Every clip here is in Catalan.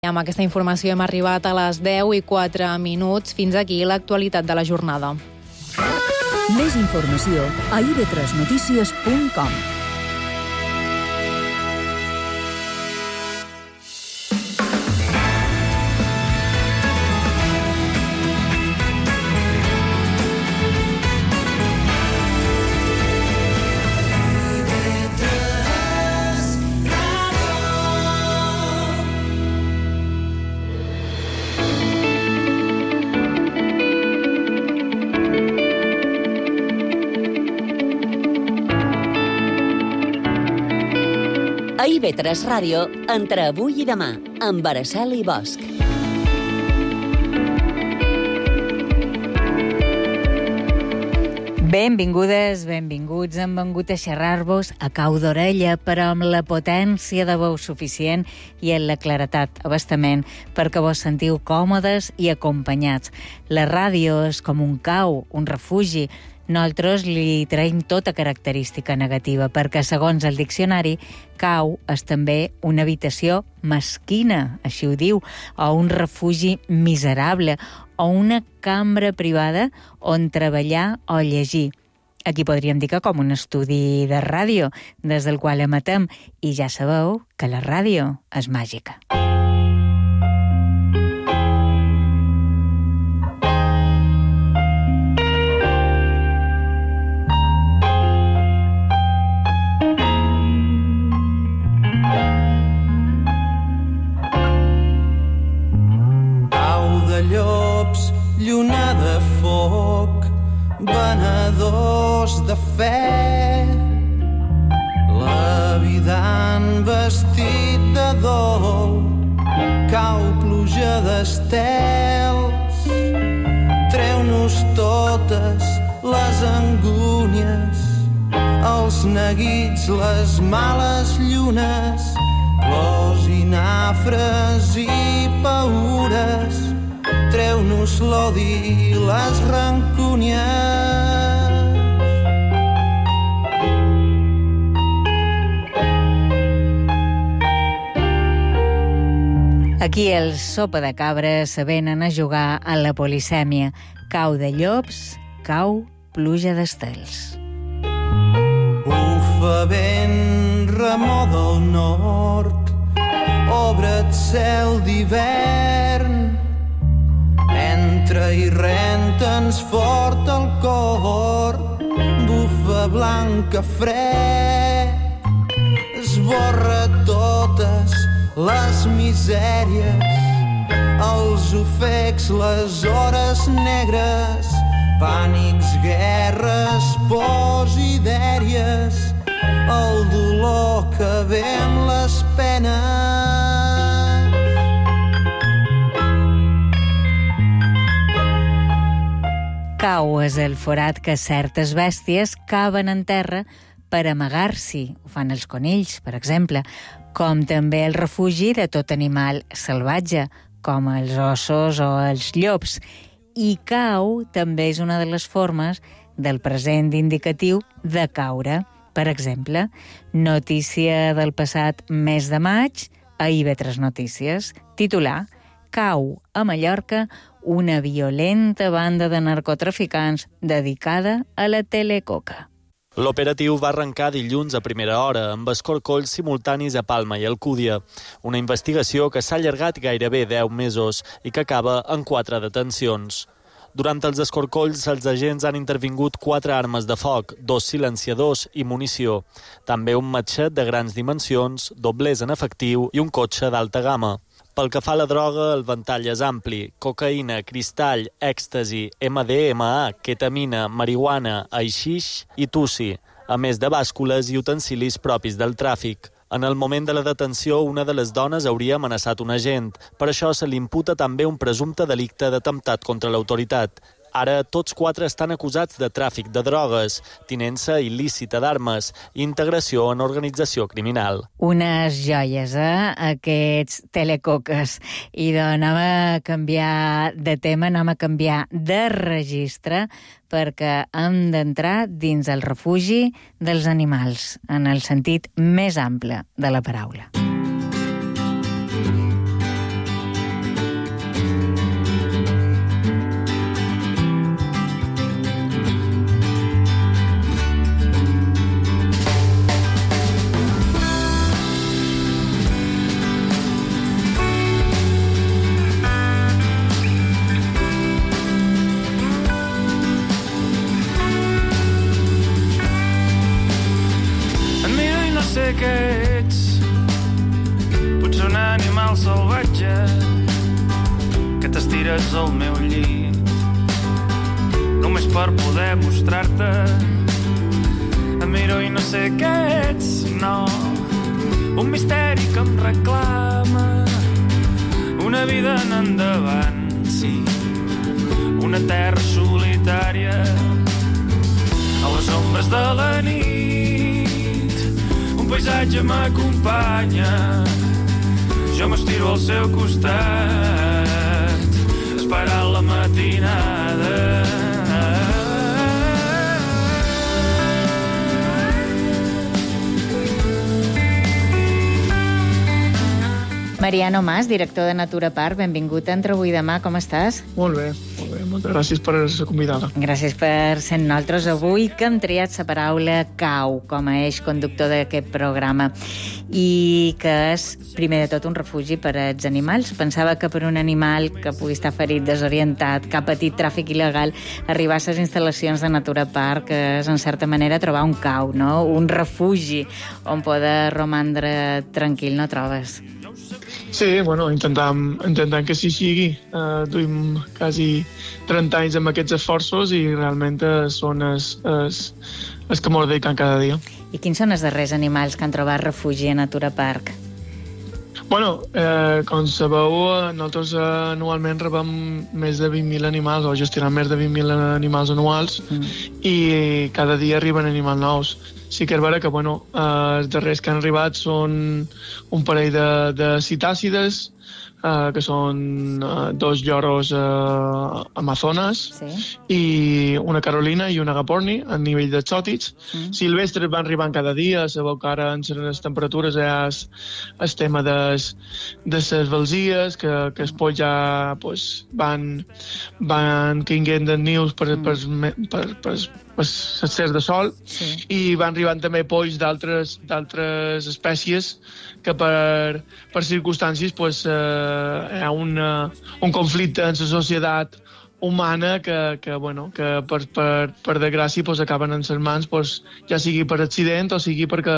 Amb aquesta informació hem arribat a les 10:04. Fins aquí l'actualitat de la jornada. Més informació a ib3notícies.com. A IB3 Ràdio, entre avui i demà, amb Araceli Bosch. Benvingudes, benvinguts. Hem vengut a xerrar-vos a cau d'orella, però amb la potència de veu suficient i amb la claretat abastament perquè vos sentiu còmodes i acompanyats. La ràdio és com un cau, un refugi. Nosaltres li traiem tota característica negativa, perquè, segons el diccionari, cau és també una habitació mesquina, així ho diu, o un refugi miserable, o una cambra privada on treballar o llegir. Aquí podríem dir que com un estudi de ràdio, des del qual emetem, i ja sabeu que la ràdio és màgica. Lluna de foc, venedors de fe, la vida han vestit de dol, cau pluja d'estels, treu-nos totes les angúnies, els neguits, les males llunes, plors i nafres i paures, treu-nos l'odi i les rancúnies. Aquí el sopa de cabra se venen a jugar a la polisèmia. Cau de llops, cau pluja d'estels. Bufa vent, remor del nord, obre't cel d'hivern, entra i renta'ns fort el cor, bufa blanca fred, esborra totes les misèries, els ofecs, les hores negres, pànics, guerres, pors i dèries, el dolor que ve amb les penes. Cau és el forat que certes bèsties caven en terra per amagar-s'hi. Ho fan els conills, per exemple, com també el refugi de tot animal salvatge, com els ossos o els llops. I cau també és una de les formes del present indicatiu de caure. Per exemple, notícia del passat mes de maig a IB3 Notícies. Titular: cau a Mallorca una violenta banda de narcotraficants dedicada a la telecoca. L'operatiu va arrencar dilluns a primera hora, amb escorcolls simultanis a Palma i Alcúdia. Una investigació que s'ha allargat gairebé 10 mesos i que acaba en 4 detencions. Durant els escorcolls, els agents han intervingut 4 armes de foc, 2 silenciadors i munició. També un matxet de grans dimensions, doblers en efectiu i un cotxe d'alta gamma. Pel que fa a la droga, el ventall és ampli. Cocaïna, cristall, èxtasi, MDMA, ketamina, marihuana, haixix i tussi, a més de bàscules i utensilis propis del tràfic. En el moment de la detenció, una de les dones hauria amenaçat un agent. Per això se li imputa també un presumpte delicte d'atemptat contra l'autoritat. Ara, tots 4 estan acusats de tràfic de drogues, tinença il·lícita d'armes i integració en organització criminal. Unes joies, aquests telecoques. I doncs anem a canviar de tema, anem a canviar de registre, perquè hem d'entrar dins el refugi dels animals, en el sentit més ample de la paraula. què ets. Potser un animal salvatge que t'estires al meu llit només per poder mostrar-te. Em miro i no sé què ets, no. Un misteri que em reclama una vida en endavant, sí. Una terra solitària a les ombres de la nit. Un paisatge m'acompanya, jo m'estiro al seu costat, esperant la matinada. Mariano Mas, director de Natura Park, benvingut a Entre avui i demà, com estàs? Molt bé. Moltes gràcies per ser convidada. Gràcies per ser nosaltres avui, que hem triat la paraula cau com a eix conductor d'aquest programa i que és, primer de tot, un refugi per als animals. Pensava que per un animal que pugui estar ferit, desorientat, que ha patit tràfic il·legal, arribar a les instal·lacions de Natura Park és, en certa manera, trobar un cau, no? Un refugi on poder romandre tranquil, no trobes? Sí, bueno, intentant que així sigui. Duim quasi 30 anys amb aquests esforços i realment són els que m'ho dediquen cada dia. I quins són els darrers animals que han trobat refugi a Natura Park? Bueno, com sabeu, nosaltres anualment rebem més de 20.000 animals, o gestionem més de 20.000 animals anuals, i cada dia arriben animals nous. Sí que és vera que, bueno, els darrers que han arribat són un parell de citàcides, que són 2 lloros amazones, i una carolina i una agaporni a nivell d'exòtics. Silvestres van arribant cada dia, sabeu que ara en les temperatures hi ha el tema de les velzies, que els polls ja van caient dels nius per les cercs de sol, i van arribant també polls d'altres espècies que per circumstàncies hi ha un conflicte en la societat humana que per desgràcia acaben en les mans, ja sigui per accident o sigui perquè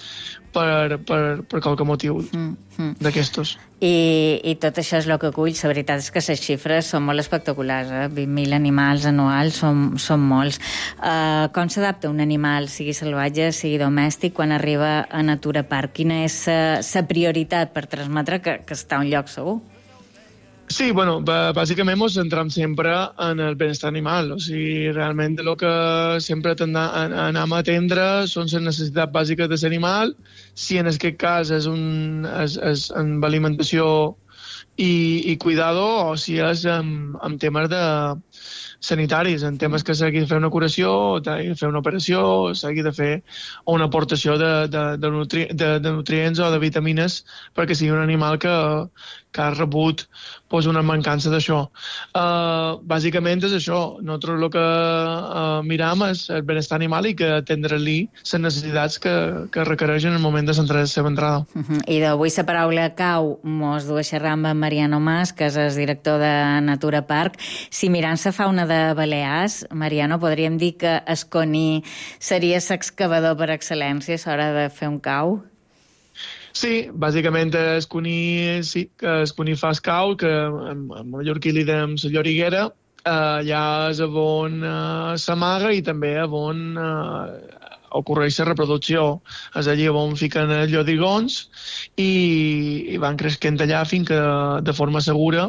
per qualque motiu d'aquestos. I tot això és el que acull. La veritat és que les xifres són molt espectaculars, 20.000 animals anuals són molts. Com s'adapta un animal, sigui salvatge, sigui domèstic, quan arriba a Natura Park? Quina és la prioritat per transmetre que està a un lloc segur? Sí, bueno, bàsicament ens centrem sempre en el benestar animal. O sigui, realment el que sempre anem a atendre són les necessitats bàsiques de l'animal. Si en aquest cas és amb alimentació i cuidado, o si és en temes sanitaris, en temes que s'hagi de fer una curació, s'hagi de fer una operació, s'hagi de fer una aportació de nutrients o de vitamines perquè sigui un animal que ha rebut una mancança d'això. Bàsicament és això. Nosaltres el que miram és el benestar animal i que atendre-li les necessitats que requereix en el moment de la seva entrada. I d'avui la paraula cau mos du a xerrar amb Mariano Mas, que és el director de Natura Park. Si mirant la fauna de Balears, Mariano, podríem dir que el coní seria l'excavador per excel·lència a l'hora de fer un cau? Sí, bàsicament el coní fa el cau, que en mallorquí li dèiem la lloriguera, allà és on s'amaga i també on ocorreix la reproducció. És allí on fiquen els llodigons i van creixent allà fins que de forma segura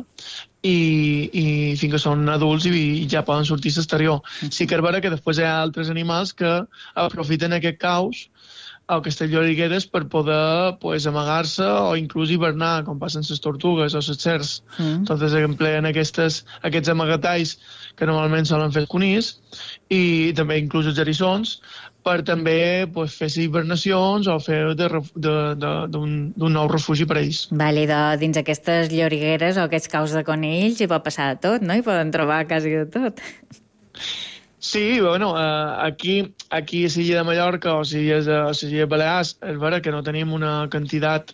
i fins que són adults i ja poden sortir a l'exterior. Sí que és vera que després hi ha altres animals que aprofiten aquest caus o aquestes llorigueres per poder amagar-se o inclús hivernar, com passen les tortugues o les serps. Entonces empleen aquests amagatalls que normalment solen fer els conills i també inclús els eriçons per també fer hibernacions o fer d'un nou refugi per a ells. Vale, dins aquestes llorigueres o aquests caus de conills hi pot passar de tot, no? Hi poden trobar quasi de tot. Sí, bueno, aquí a l'illa de Mallorca o a l'illa de Balears és vera que no tenim una quantitat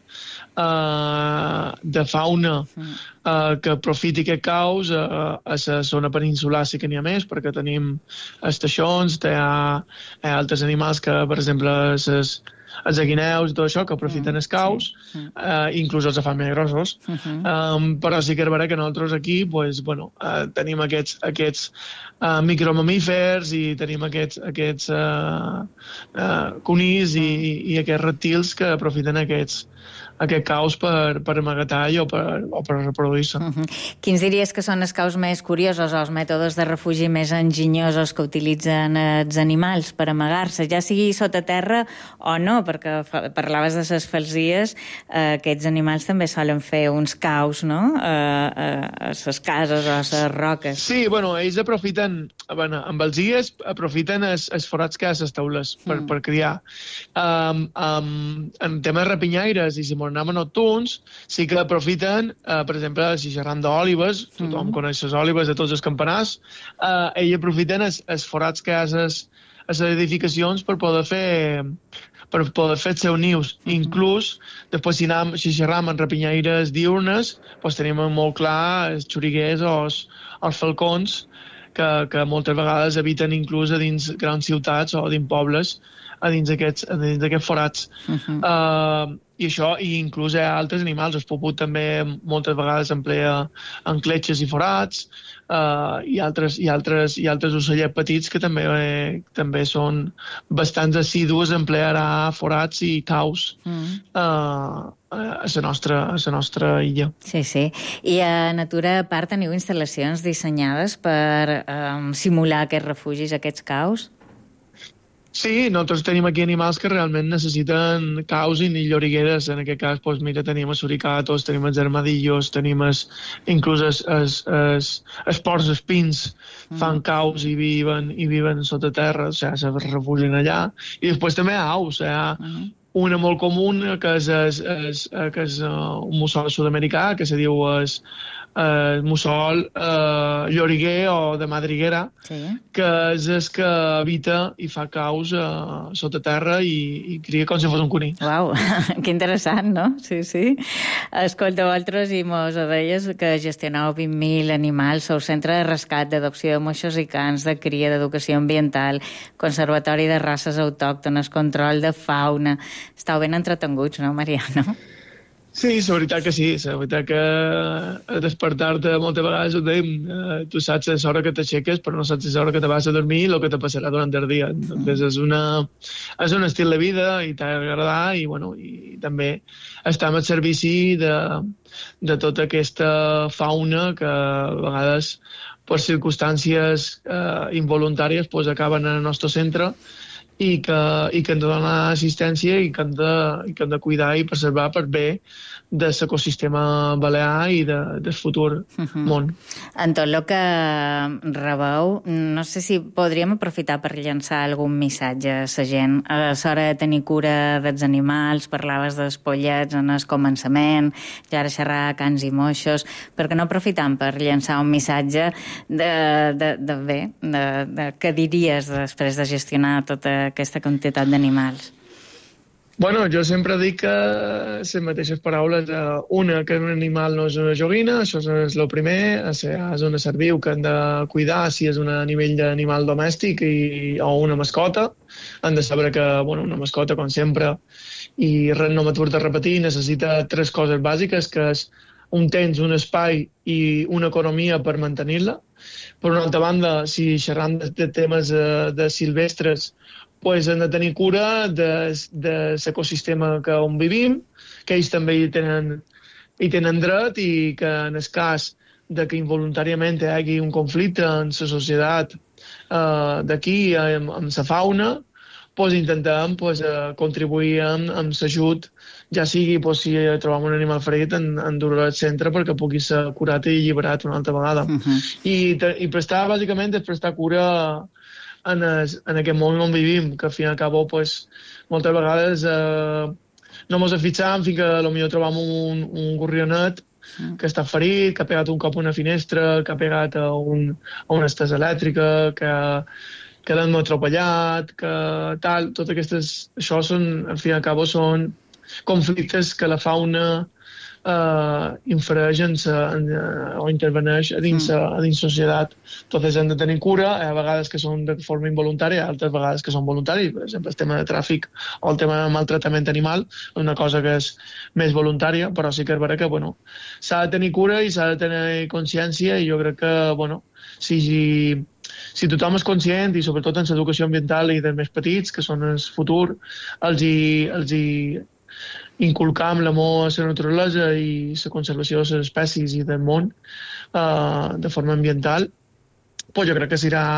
de fauna que aprofiti aquest caus. A la zona peninsular sí que n'hi ha més, perquè tenim estacions, hi ha altres animals que, per exemple, els aguineus i tot això, que aprofiten els caus, inclús els fan més grossos. Però sí que és vera que nosaltres aquí tenim aquests micromamífers i tenim aquests conills i aquests reptils que aprofiten aquest caus per amagar-tall o per reproduir-se. Quins diries que són els caus més curiosos o els mètodes de refugi més enginyosos que utilitzen els animals per amagar-se, ja sigui sota terra o no, perquè parlaves de les falsies, aquests animals també solen fer uns caus, no?, a les cases o a les roques. Sí, ells aprofiten, amb els dies, aprofiten els forats que hi ha a les taules per criar. En temes rapinyaires i si anem nocturns, sí que aprofiten, per exemple, si xerram d'òlibes, tothom coneix les òlibes de tots els campanars, ells aprofiten els forats que hi ha a les edificacions per poder fer els seus nius. Inclús, després, si xerram en rapinyaires diurnes, tenim molt clar els xoriguers o els falcons, que moltes vegades habiten inclús a dins grans ciutats o dins pobles, a dins d'aquests forats. I això, i inclús hi ha altres animals. El puput també moltes vegades emplea en cletxes i forats, i altres ocellets petits que també són bastants assidus a emplear forats i caus a la nostra illa. Sí, sí. I a Natura Park teniu instal·lacions dissenyades per simular aquests refugis, aquests caus? Sí, nosaltres tenim aquí animals que realment necessiten caus i llorigueres. En aquest cas, tenim els suricatos, tenim els armadillos, tenim inclús els porcs espins fan caus i viven sota terra, o sigui, se refugien allà. I després també hi ha aus, hi ha una molt comuna que és un mussol sud-americà, que se diu mussol lloriguer o de madriguera, que és el que habita i fa caus sota terra i cria com si fos un conill. Uau, que interessant, no? Sí, sí. Escolta, vosaltres i mos ho deies que gestioneu 20.000 animals, sou centre de rescat, d'adopció de moixos i cans, de cria, d'educació ambiental, conservatori de races autòctones, control de fauna. Estàu ben entretenguts, no, Mariano? Sí, la veritat que sí. La veritat que despertar-te moltes vegades ho dèiem. Tu saps l'hora que t'aixeques, però no saps l'hora que te vas a dormir i el que te passarà durant el dia. Entonces és un estil de vida i t'ha d'agradar i també estem al servici de tota aquesta fauna que a vegades per circumstàncies involuntàries acaben en el nostre centre i que hem de donar assistència i que hem de cuidar i preservar per bé de l'ecosistema balear i del futur món. En tot el que rebeu, no sé si podríem aprofitar per llançar algun missatge a la gent. A l'hora de tenir cura dels animals, parlaves dels pollets en el començament, ja ara xerrar cans i moixos, perquè no aprofitam per llançar un missatge de què diries després de gestionar tota aquesta quantitat d'animals? Jo sempre dic que les mateixes paraules. Una, que un animal no és una joguina, això és el primer, és un ésser viu que hem de cuidar si és a nivell d'animal domèstic o una mascota. Hem de saber que una mascota, com sempre, i no m'atur de repetir, necessita 3 coses bàsiques, que és un temps, un espai i una economia per mantenir-la. Per una altra banda, si xerram de temes de silvestres, hem de tenir cura de l'ecosistema on vivim, que ells també hi tenen dret i que en el cas que involuntàriament hi hagi un conflicte en la societat d'aquí, amb la fauna, intentem contribuir amb l'ajut, ja sigui si trobam un animal ferit, en dur-lo al centre perquè pugui ser curat i alliberat una altra vegada. I bàsicament, és prestar cura en aquest món on vivim, que al fin i al cabo moltes vegades no ens fixam fins que potser trobam un gorrionet que està ferit, que ha pegat un cop a una finestra, que ha pegat a una estesa elèctrica, que l'han atropellat, que tal. Tot això al fin i al cabo són conflictes que la fauna influeix o interveneix a dins la societat. Entonces hem de tenir cura, a vegades que són de forma involuntària, altres vegades que són voluntaris. Per exemple, el tema de tràfic o el tema de maltratament animal és una cosa que és més voluntària, però sí que és vera que s'ha de tenir cura i s'ha de tenir consciència, i jo crec que si tothom és conscient, i sobretot en l'educació ambiental i dels més petits, que són el futur, els hi inculcar l'amor a la naturalesa i la conservació de les espècies i del món de forma ambiental, jo crec que serà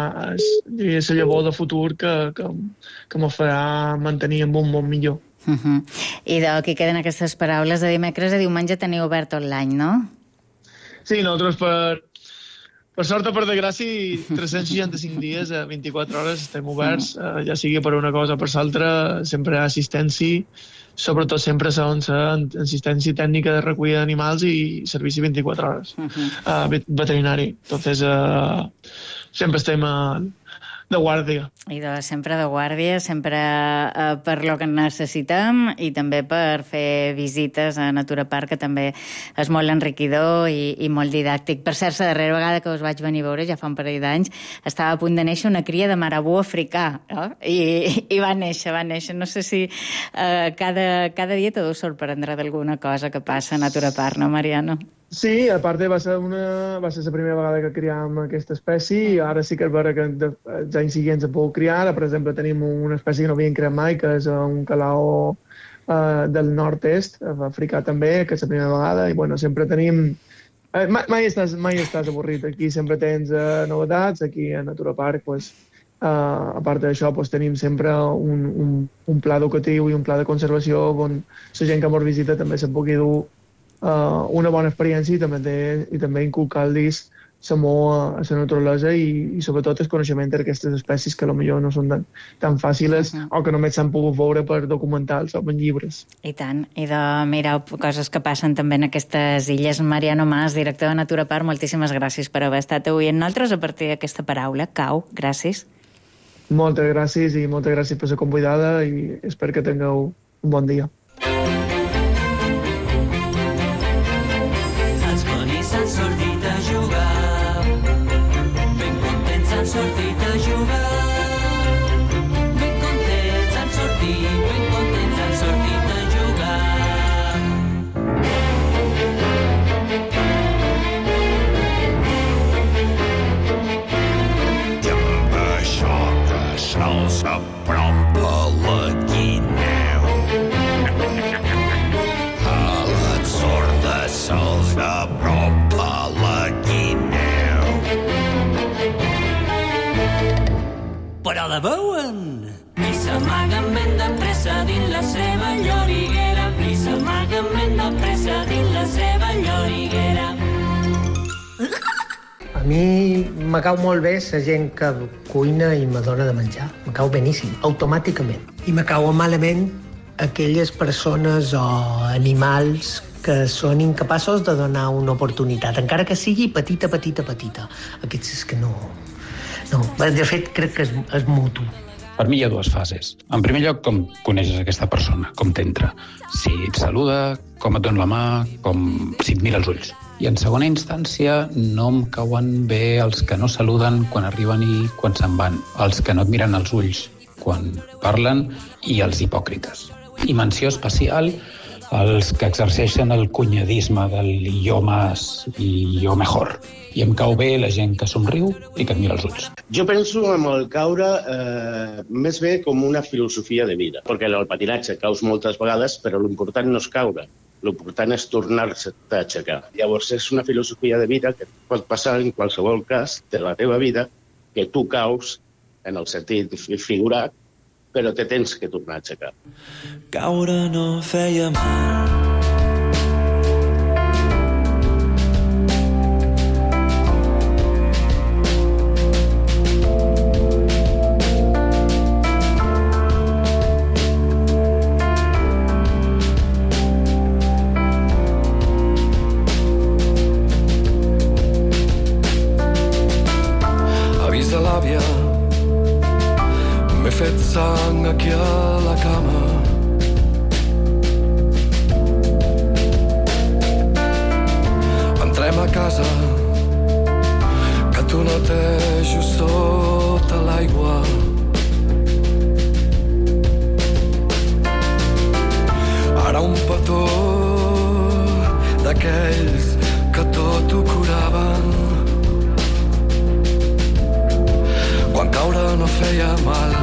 la llavor de futur que me farà mantenir en un món millor. I d'aquí queden aquestes paraules. De dimecres a diumenge teniu obert tot l'any, no? Sí, nosaltres per sort o per desgràcia, 365 dies a 24 hores estem oberts, ja sigui per una cosa o per l'altra, sempre hi ha assistència, sobretot sempre segons l'assistència tècnica de recollida d'animals i servici 24 hores veterinari. Entonces, sempre estem de guàrdia. I sempre de guàrdia, sempre per lo que necessitem i també per fer visites a Natura Park, que també és molt enriquidor i molt didàctic. Per cert, la darrera vegada que us vaig venir a veure, ja fa un parell d'anys, estava a punt de néixer una cria de marabú africà, no? I va néixer. No sé si cada dia te deu sorprendre d'alguna cosa que passa a Natura Park, no, Mariano? Sí, a part va ser la primera vegada que criàvem aquesta espècie, i ara sí que és vera que els anys següents se pot criar. Per exemple, tenim una espècie que no havíem creat mai, que és un calaó del nord-est, africà també, que és la primera vegada, i sempre tenim... Mai estàs avorrit, aquí sempre tens novetats, aquí a Natura Park, a part d'això, tenim sempre un pla educatiu i un pla de conservació on la gent que ens visita també se pugui dur una bona experiència i també inculcar-los l'amor a la naturalesa i sobretot el coneixement d'aquestes espècies que potser no són tan fàcils o que només s'han pogut veure per documentals o en llibres. I tant, i de mirar coses que passen també en aquestes illes. Mariano Mas, director de Natura Park, moltíssimes gràcies per haver estat avui amb nosaltres a partir d'aquesta paraula. Cau, gràcies. Moltes gràcies i moltes gràcies per la convidada i espero que tingueu un bon dia. S'han sortit a jugar, ben contents han sortit a jugar, ben contents han sortit a jugar. I amb això que se'ls apropa la guineu, a les sordes se'ls apropa la guineu. Però la veuen? I s'amaguen ben de pressa dins la seva lloriguera, i s'amaguen ben de pressa dins la seva lloriguera. A mi me cau molt bé la gent que cuina i me dona de menjar. Me cau beníssim, automàticament. I me cauen malament aquelles persones o animals que són incapaços de donar una oportunitat, encara que sigui petita. Aquests és que no. De fet, crec que és mutu. Per mi hi ha dues fases. En primer lloc, com coneixes aquesta persona, com t'entra. Si et saluda, com et dona la mà, si et mira els ulls. I en segona instància, no em cauen bé els que no saluden quan arriben i quan se'n van, els que no et miren els ulls quan parlen i els hipòcrites. I menció especial els que exerceixen el cunyadisme del jo más i jo mejor. I em cau bé la gent que somriu i que et mira els ulls. Jo penso en el caure més bé com una filosofia de vida, perquè el patinatge caus moltes vegades, però l'important no és caure, l'important és tornar-se a aixecar. Llavors és una filosofia de vida que pot passar en qualsevol cas de la teva vida, que tu caus en el sentit figurat, però te tens que tornar a aixecar. Caure no feia mal. Avisa l'àvia, m'he fet sang aquí a la cama. Entrem a casa, que t'ho netejo sota l'aigua. Ara un petó d'aquells que tot ho curaven. Quan caure no feia mal.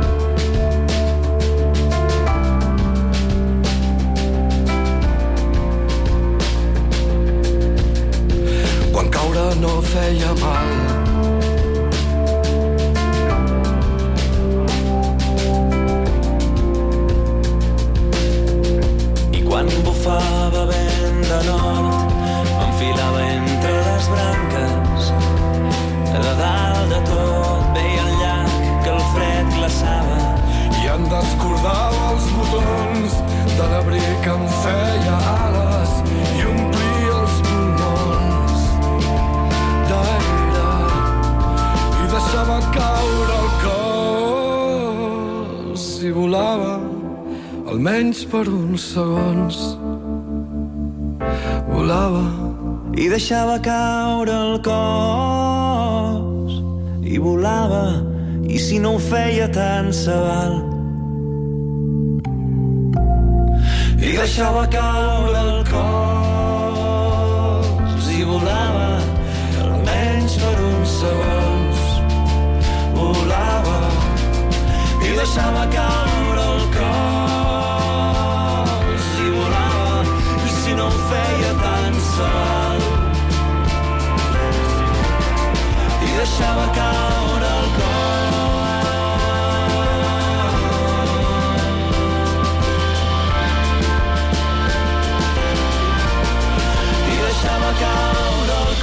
Quan caure no feia mal. I quan bufava vent de nord, m'enfilava entre les branques. De dalt de tot veia el llac que el fred glaçava. I em descordava els botons de l'abric que em feia ales i omplia els pulmons d'aire i deixava caure el cos i volava almenys per uns segons. Volava i deixava caure el cos i volava, i si no ho feia tant se val. I deixava caure el cos i volava, almenys per uns segons. Volava i deixava caure el cos i volava, i si no ho feia tant se val. I deixava caure el cos i deixava caure el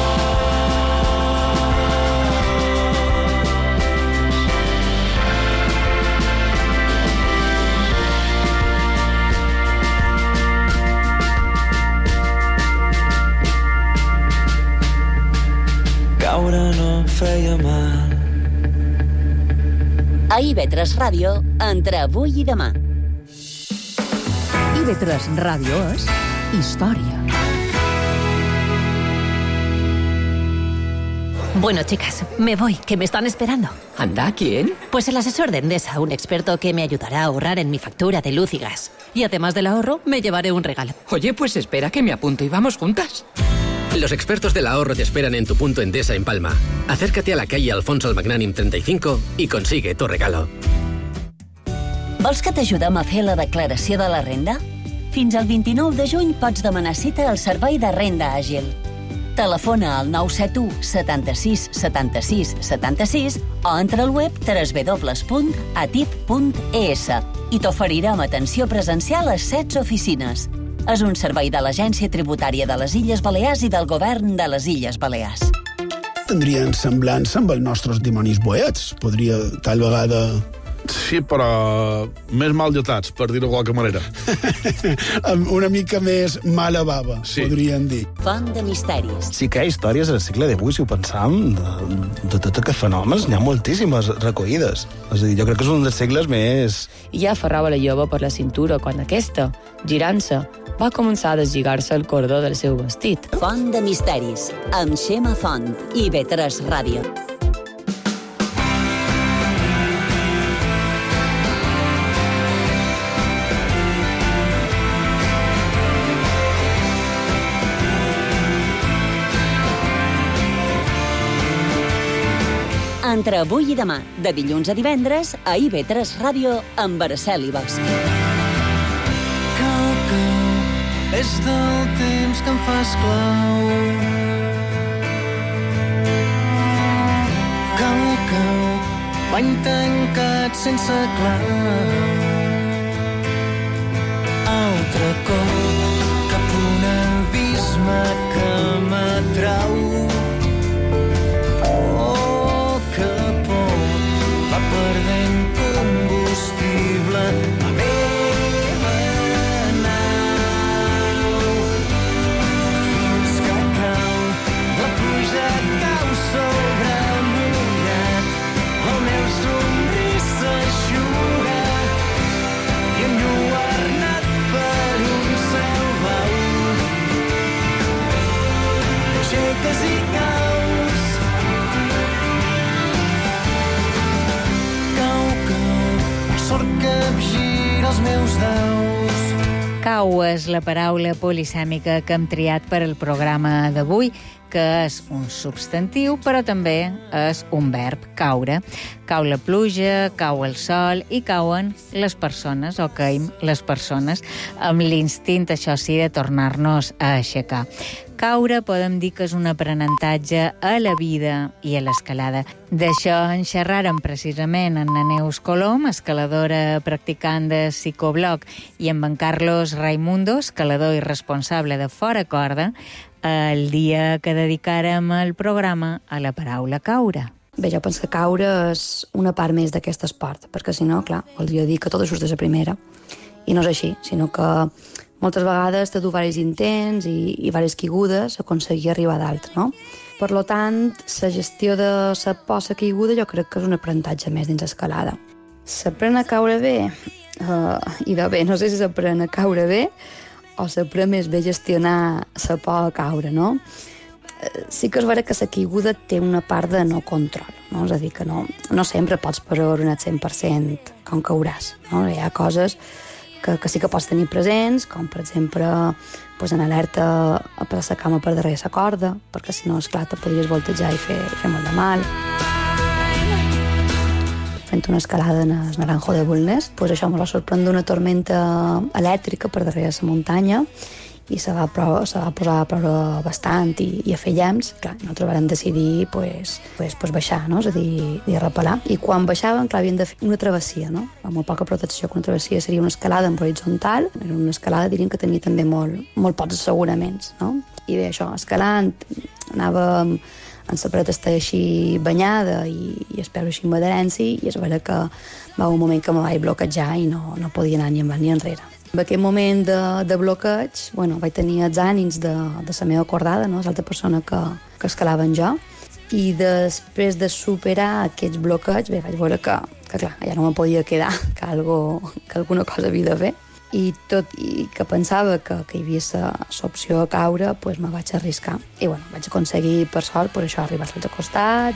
caure no feia mal. A IB3 Ràdio, entre avui i demà. IB3 Ràdio és història. Bueno, chicas, me voy, que me están esperando. ¿Anda? ¿Quién? Pues el asesor de Endesa, un experto que me ayudará a ahorrar en mi factura de luz y gas. Y además del ahorro, me llevaré un regalo. Oye, pues espera que me apunto y vamos juntas. Los expertos del ahorro te esperan en tu punto Endesa en Palma. Acércate a la calle Alfonso el Magnànim 35 i consigue tu regalo. Vols que t'ajudem a fer la declaració de la renda? Fins al 29 de juny pots demanar cita al Servei de Renda Àgil. Telefona al 971 76 76 76 o entra al web www.atip.es i t'oferirem atenció presencial a 16 oficines. És un servei de l'Agència Tributària de les Illes Balears i del Govern de les Illes Balears. Tindrien semblança amb els nostres dimonis boets. Podria, tal vegada... Sí, però més mal lletats, per dir-ho de qualque manera. Una mica més mala bava, sí. Podríem dir. Font de misteris. Sí que hi ha històries al segle XVIII, si ho pensam, de tots aquests fenòmens, n'hi ha moltíssimes recollides. És a dir, jo crec que és un dels segles més... I ja aferrava la jove per la cintura quan aquesta, girant-se, va començar a deslligar-se el cordó del seu vestit. Font de misteris, amb Xema Font, IB3 Ràdio. Entre avui i demà, de dilluns a divendres, a IB3 Ràdio, amb Araceli Bosch. Cau, és del temps que em fa esclau. Cau, bany tancat sense clau. Altre cop, cap un abisme que m'atrau. Perdent combustible la meva nau fins que cau la pluja cau sobre mullat el meu somrís s'eixuga i enlluernat per un cel blau lluites i caus. La sort capgira els meus daus. Cau és la paraula polisèmica que hem triat per al programa d'avui, que és un substantiu, però també és un verb, caure. Cau la pluja, cau el sol i cauen les persones, o caim les persones, amb l'instint, això sí, de tornar-nos a aixecar. Caure podem dir que és un aprenentatge a la vida i a l'escalada. D'això en xerràrem precisament amb la Neus Colom, escaladora practicant de psicobloc, i amb en Carlos Raimundo, escalador i responsable de Fora Corda, el dia que dedicàrem el programa a la paraula caure. Bé, jo penso que caure és una part més d'aquest esport, perquè si no, clar, voldria dir que tot surt de la primera, i no és així, sinó que moltes vegades t'ha dut diversos intents i diverses caigudes a aconseguir arribar a dalt, no? Per tant, la gestió de la por, la caiguda, jo crec que és un aprenentatge més dins l'escalada. S'aprèn a caure bé? Idò bé, no sé si s'aprèn a caure bé o s'aprèn més bé gestionar la por a caure, no? Sí que és vera que la caiguda té una part de no control, no? És a dir, que no sempre pots preveure al 100% com cauràs, no? Hi ha coses que sí que pots tenir presents, com per exemple en alerta a per la cama per darrere la corda, perquè si no, esclar, te podries voltejar i fer molt de mal. Fent una escalada en el Naranjo de Bulnes, això me va sorprendre una tormenta elèctrica per darrere la muntanya i se va posar a ploure bastant i a fer llamps. Clar, nosaltres vam decidir baixar, no? És a dir, repelar. I quan baixàvem, clar, havíem de fer una travessia, no? Amb molt poca protecció, que una travessia seria una escalada en horitzontal, era una escalada, diríem, que tenia també molt pocs asseguraments, no? I bé, això, escalant, anàvem en la paret estava així banyada i espero així amb adherència, i és vera que va un moment que me vaig bloquejar i no podia anar ni endavant ni enrere. En aquell moment de bloqueig, vaig tenir els ànims de la meva cordada, no? L'altra persona que escalava en jo, i després de superar aquests bloqueigs, vaig veure que clar, ja no me podia quedar, que alguna cosa havia de fer, i tot i que pensava que hi havia l'opció a caure, me vaig arriscar. I vaig aconseguir, per sort, això arribar a l'altre costat.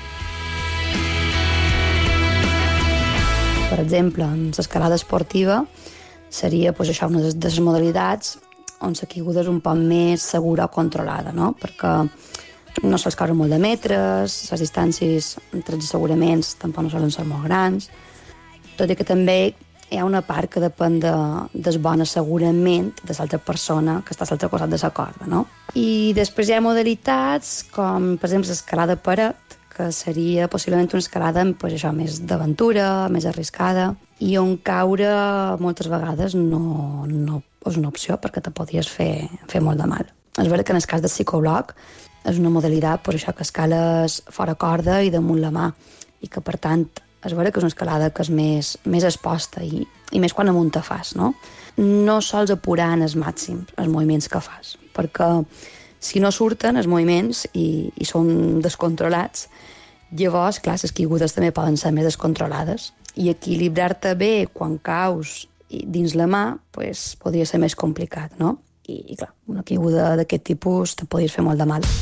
Per exemple, en l'escalada esportiva, seria això, una de les modalitats on la caiguda és un poc més segura o controlada, no? Perquè no sols caure molt de metres, les distàncies entre els asseguraments tampoc no solen ser molt grans, tot i que també hi ha una part que depèn del bon assegurament de l'altra persona que està a l'altre costat de la corda, no? I després hi ha modalitats com, per exemple, l'escalada a paret, que seria possiblement una escalada més d'aventura, més arriscada, i on caure moltes vegades no és una opció perquè te podries fer molt de mal. És vera que en el cas del psicobloc és una modalitat per això que escales fora corda i damunt la mà, i que per tant és vera que és una escalada que és més exposta i més quan amunt te fas, no? No sols apurant els màxims els moviments que fas, perquè si no surten els moviments i són descontrolats, llavors, clar, les caigudes també poden ser més descontrolades, i equilibrar-te bé quan caus dins la mà podria ser més complicat, no? I clar, una caiguda d'aquest tipus te podries fer molt de mal.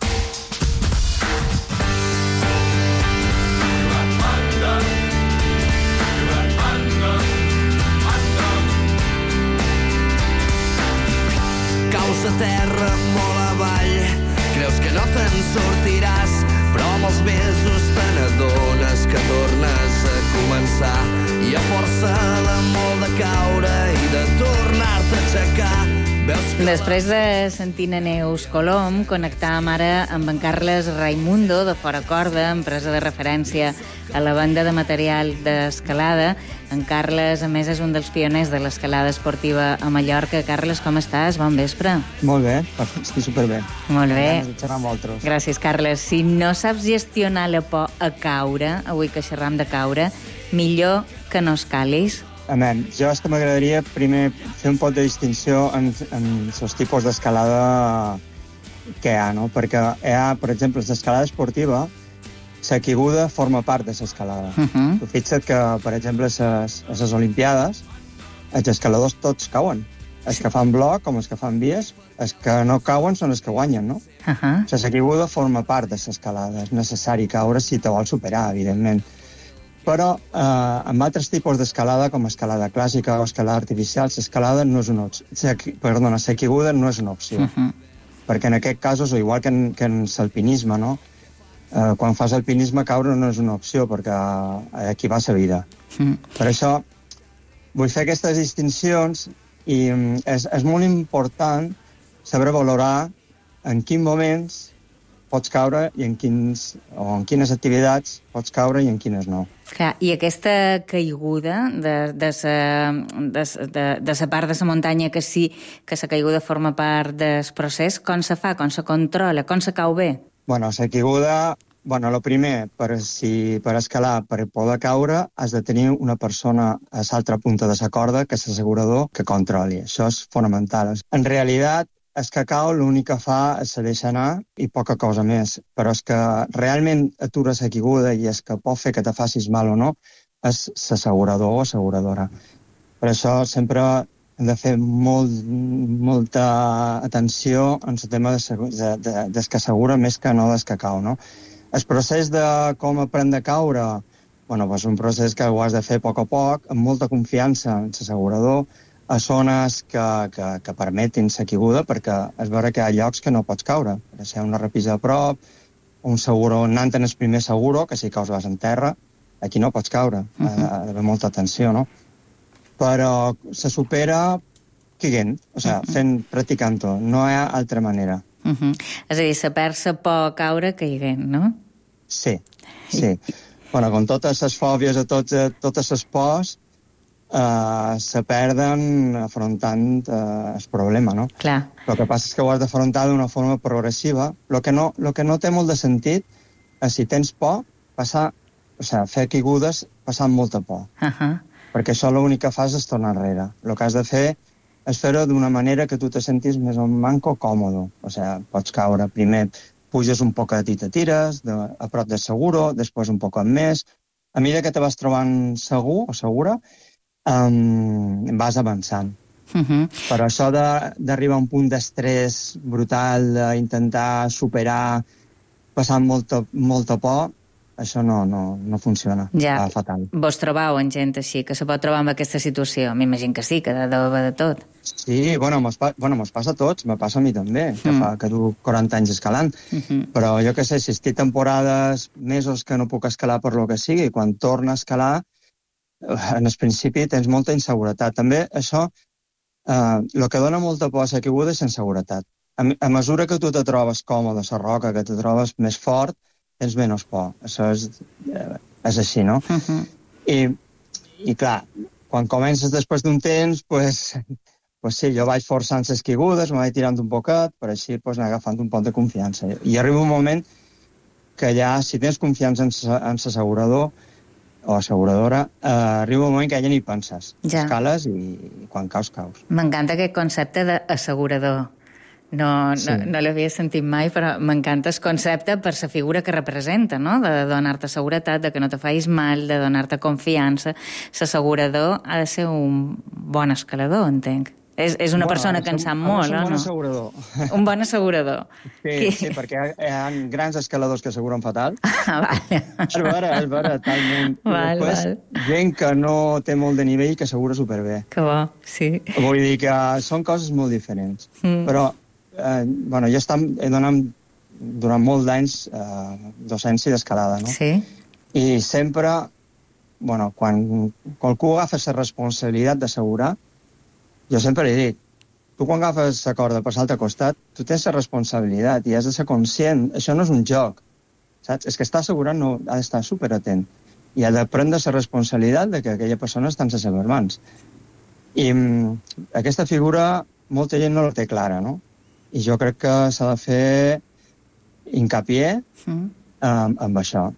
Caus a terra molt avall, creus que no te'n sortiràs, però amb els mesos te n'adones que tornes a començar, i a força de molt de caure i de tornar-te a aixecar. Després de sentir a Neus Colom, connectàvem ara amb en Carles Raimundo, de Fora Corda, empresa de referència a la venda de material d'escalada. En Carles, a més, és un dels pioners de l'escalada esportiva a Mallorca. Carles, com estàs? Bon vespre. Molt bé, estic superbé. Molt bé. Ganes de xerrar amb vosaltres. Gràcies, Carles. Si no saps gestionar la por a caure, avui que xerram de caure, millor que no escalis. Amén. Jo és que m'agradaria primer fer un poc de distinció en els tipus d'escalada que hi ha, no? Perquè hi ha, per exemple, l'escalada esportiva, la caiguda forma part de l'escalada. Tu fixa't que, per exemple, a les Olimpiades, els escaladors tots cauen. Els que fan bloc, com els que fan vies, els que no cauen són els que guanyen, no? La caiguda forma part de l'escalada. És necessari caure si te vols superar, evidentment. Però amb altres tipus d'escalada, com escalada clàssica o escalada artificial, l'escalada no és una opció. La caiguda no és una opció. Perquè en aquest cas, igual que en l'alpinisme, no? Quan fas alpinisme, caure no és una opció, perquè aquí va la vida. Per això vull fer aquestes distincions i és molt important saber valorar en quins moments pots caure i en quines activitats pots caure i en quines no. Clar, i aquesta caiguda de la part de la muntanya que sí que la caiguda forma part del procés, com se fa, com se controla, com se cau bé? Bueno, la caiguda, el primer, per escalar, per poder caure, has de tenir una persona a l'altra punta de la corda, que és l'assegurador, que controli. Això és fonamental. En realitat, el que cau l'únic que fa és se deixa anar i poca cosa més. Però és que realment atura la caiguda i és que pot fer que te facis mal o no és l'assegurador o asseguradora. Per això sempre hem de fer molta atenció en el tema des que assegura més que no des que cau, no? El procés de com aprendre a caure, és un procés que ho has de fer a poc, amb molta confiança en l'assegurador, a zones que permetin la caiguda, perquè és vera que hi ha llocs que no pots caure. Per ser una repisa a prop, un seguro, anant en el primer seguro, que si caus vas en terra, aquí no pots caure. Ha d'haver molta atenció, no? Però se supera caiguent, practicant-ho. No hi ha altra manera. És a dir, saber-se por caure caiguent, no? Sí. Com totes les fòbies o totes les pors, se perden afrontant el problema, no? Clar. El que passa és que ho has d'afrontar d'una forma progressiva. El que no té molt de sentit és, si tens por, fer caigudes passant molta por. Perquè això l'únic que fas és tornar enrere. El que has de fer és fer-ho d'una manera que tu te sentis més o manco còmode. Pots caure, primer puges un poquet i te tires, a prop del seguro, després un poquet més. A mesura que te vas trobant segur o segura, vas avançant. Però això d'arribar a un punt d'estrès brutal, d'intentar superar passant molta por, això no funciona. Ja. Fatal. Vos trobau en gent així, que se pot trobar en aquesta situació? M'imagino que sí, que deu haver de tot. Sí, mos passa a tots, me passa a mi també, que du 40 anys escalant. Però jo què sé, si estic temporades, mesos que no puc escalar per lo que sigui, quan torno a escalar, en el principi tens molta inseguretat. També això, el que dona molta por a la caiguda és inseguretat. A mesura que tu te trobes còmode a la roca, que te trobes més fort, tens menys por. Això és així, no? I clar, quan comences després d'un temps, sí, jo vaig forçant les caigudes, me vaig tirant un poquet, per així anar agafant un poc de confiança. I arriba un moment que ja, si tens confiança en l'assegurador o asseguradora, arriba un moment que ja ni penses. Escales i quan caus. M'encanta aquest concepte d'assegurador. No l'havia sentit mai, però m'encanta el concepte per la figura que representa, no? De donar-te seguretat, de que no te facis mal, de donar-te confiança. L'assegurador ha de ser un bon escalador, entenc. És una persona que en sap molt, no? Un bon assegurador. Un bon assegurador. Sí, perquè hi ha grans escaladors que asseguren fatal. Vale. És vera, talment. Després, gent que no té molt de nivell que assegura superbé. Que bo, sí. Vull dir que són coses molt diferents. Però jo he donat durant molts d'anys docència d'escalada, no? Sí. I sempre, quan qualcú agafa la responsabilitat d'assegurar, jo sempre li dic, tu quan agafes la corda per l'altre costat, tu tens la responsabilitat i has de ser conscient. Això no és un joc, saps? És que està assegurant, ha d'estar superatent i ha de prendre la responsabilitat de que aquella persona està en les seves mans. I aquesta figura molta gent no la té clara, no? I jo crec que s'ha de fer hincapié amb això.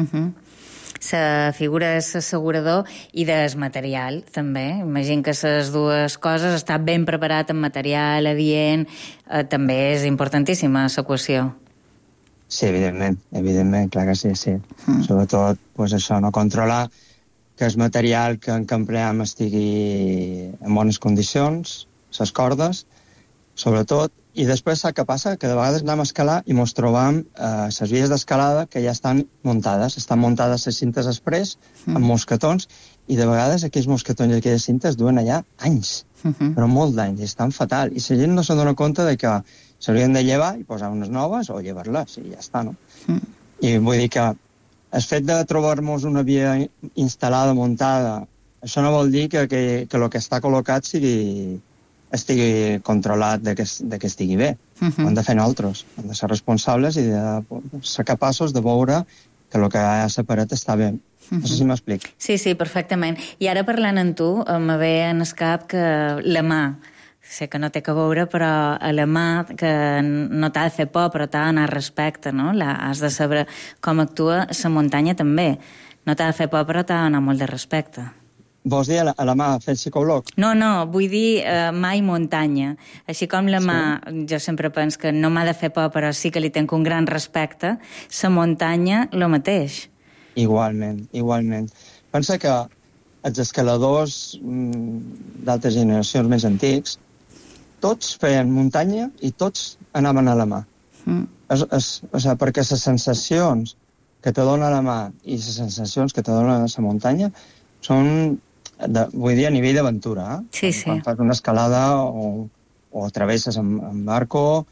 La figura de l'assegurador i del material, també. Imagino que les dues coses, estar ben preparat en material, adient, també és importantíssima l'equació. Sí, evidentment, clar que sí. Sobretot, això, no controlar que el material que empleem estigui en bones condicions, les cordes, sobretot, i després sap què passa? Que de vegades anem a escalar i ens trobam les vies d'escalada que ja estan muntades les cintes express amb mosquetons, i de vegades aquells mosquetons i aquelles cintes duen allà anys, però molt d'anys, i estan fatal, i la gent no se dona compte de que s'haurien de llevar i posar unes noves o llevar-les, i ja està, no? I vull dir que el fet de trobar-nos una via instal·lada, muntada, això no vol dir que el que està col·locat estigui controlat de que estigui bé. Ho hem de fer nosaltres, hem de ser responsables i de ser capaços de veure que el que ha separat està bé. No sé si m'explic. Sí, perfectament. I ara parlant amb tu, em ve en el cap que la mà, sé que no té que veure, però a la mà que no t'ha de fer por, però t'ha d'anar respecte, no? Has de saber com actua la muntanya també. No t'ha de fer por, però t'ha d'anar molt de respecte. Vols dir a la mà fer el psicobloc? No, vull dir mà i muntanya. Així com la mà, jo sempre penso que no m'ha de fer por, però sí que li tenc un gran respecte, la muntanya, lo mateix. Igualment. Pensa que els escaladors d'altres generacions més antics, tots feien muntanya i tots anaven a la mà. Perquè les sensacions que te dona la mà i les sensacions que te dona la muntanya són, vull dir, a nivell d'aventura. Quan fas una escalada o travesses amb barco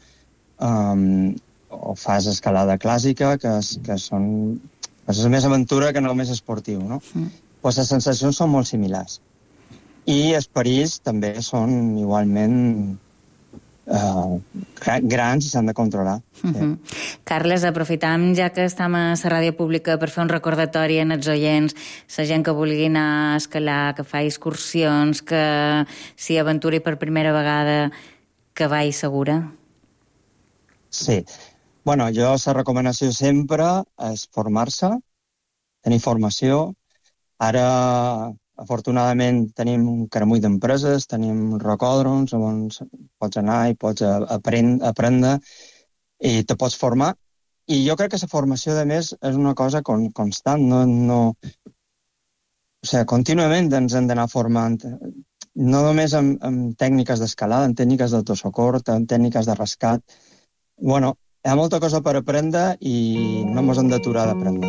o fas escalada clàssica, que són... És més aventura que no més esportiu, no? Pues les sensacions són molt similars. I els perills també són igualment grans i s'han de controlar. Carles, aprofitam, ja que estem a la ràdio pública, per fer un recordatori en els oients, la gent que vulgui anar a escalar, que fa excursions, que s'hi aventuri per primera vegada, que vagi segura. Sí. Bueno, jo la recomanació sempre és formar-se, tenir formació. Ara, afortunadament, tenim un caramull d'empreses, tenim rocòdroms on pots anar i pots aprendre i te pots formar. I jo crec que la formació, a més, és una cosa constant. Contínuament ens hem d'anar formant, no només amb tècniques d'escalada, en tècniques d'autosocor, en tècniques de rescat. Bueno, hi ha molta cosa per aprendre i no ens hem d'aturar d'aprendre.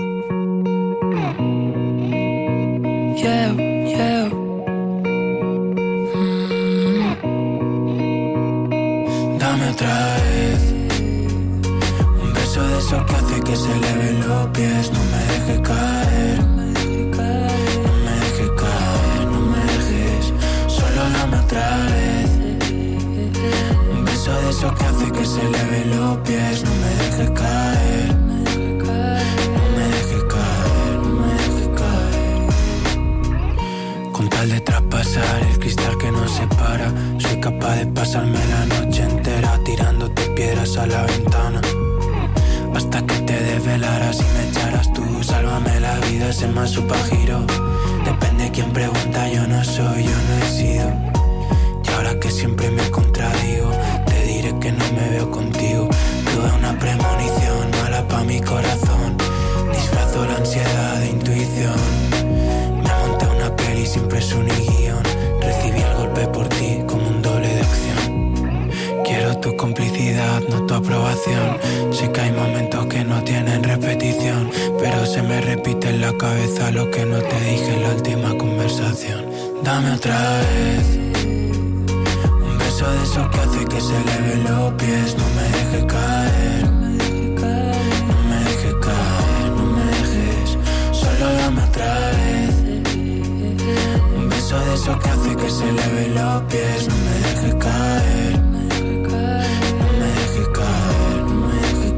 Dame otra vez un beso de esos que hace que se eleven los pies. No me dejes caer, no me dejes caer, no me dejes. Solo dame otra vez un beso de esos que hace que se eleven los pies. No me dejes caer, no me dejes caer, no me dejes caer. Con tal de traspasar el cristal que nos separa, soy capaz de pasarme la noche entera tirándote piedras a la ventana hasta que te desvelaras y me echaras tú. Sálvame la vida, ese más supagiro. Depende quién pregunta, yo no soy, yo no he sido. Y ahora que siempre me contradigo, te diré que no me veo contigo. Tuve una premonición mala pa' mi corazón, disfrazo la ansiedad de intuición. Me monté una peli sin presión ni guión, recibí el golpe por ti como un doble de acción. Quiero tu complicidad, no tu aprobación. Sé que hay momentos que no tienen repetición, pero se me repite en la cabeza lo que no te dije en la última conversación. Dame otra vez un beso de esos que hace que se eleven los pies. No me dejes caer, no me dejes caer, no me dejes. Solo dame otra vez un beso de esos que hace que se eleven los pies. No me dejes caer, no me dejes caer, no me dejes